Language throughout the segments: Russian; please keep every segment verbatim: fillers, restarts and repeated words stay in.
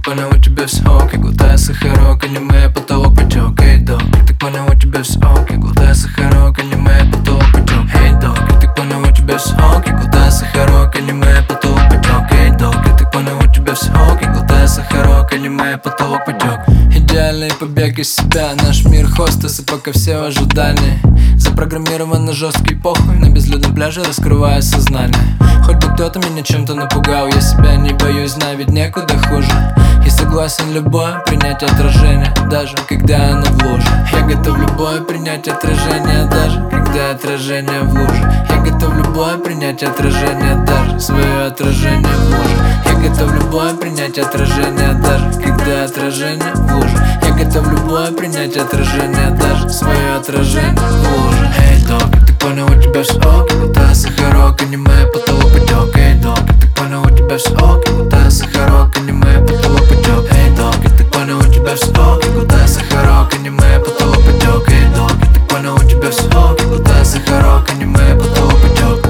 понял, у тебя все ок, я глотаю сахарок, аниме, потолок потек. Эй, дог, как ты понял, у тебя все ок, я глотаю сахарок, аниме, потолок потек. Эй, дог, как ты понял, у тебя все ок, я глотаю сахарок, аниме, потолок потек. Эй, дог, как ты понял, у тебя все ок, я глотаю сахарок, аниме, потолок потек. Идеальный побег из себя, наш мир хостесы, пока все в ожидании. Запрограммирован на жесткий похуй, на безлюдном пляже раскрывая сознание. Хоть бы кто-то меня чем-то напугал, я себя не боюсь, знаю, ведь некуда хуже. Я согласен любое принять отражение, даже когда оно в луже. Я готов любое принять отражение, даже когда отражение в луже. Я готов любое принять отражение, даже свое отражение в луже. Я готов любое принять отражение, даже когда отражение в луже. Я готов любое принять отражение, даже свое отражение в луже. Эй, дог, ты понял, у тебя все ок, я глотаю сахарок, аниме, потолок потек. Эй, дог, ты понял, у тебя все ок, я глотаю сахарок, аниме, потолок потек. Эй, дог, ты понял, у тебя все ок, я глотаю сахарок, аниме, потолок потек. Эй, дог, ты понял, у тебя все ок, я глотаю сахарок, аниме, потолок потек.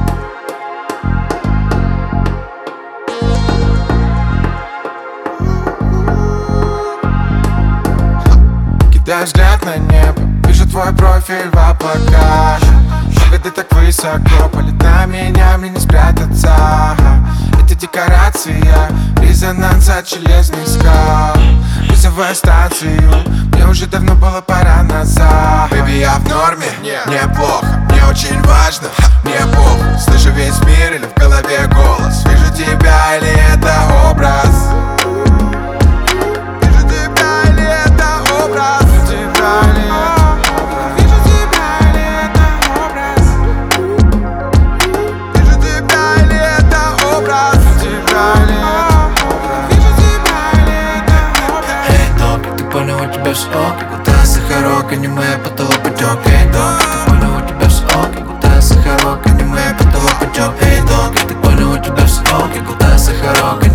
Кидаю взгляд на небо, вижу твой профиль в облаках. Когда ты так высоко, полет на меня, мне не спрятаться. Это декорация, резонанс от железных скал. Вызываю станцию, мне уже давно было пора назад. Baby, я в норме, мне плохо, мне очень важно, мне похуй. Слышу весь мир или в голове голос, вижу тебя или это образ. У тебя все ок, я глотаю сахарок, аниме, потолок потек. Эй, дог, ты понял, у тебя все ок, я глотаю сахарок, аниме, потолок потек. Эй, дог, ты понял, у тебя все ок, я глотаю сахарок.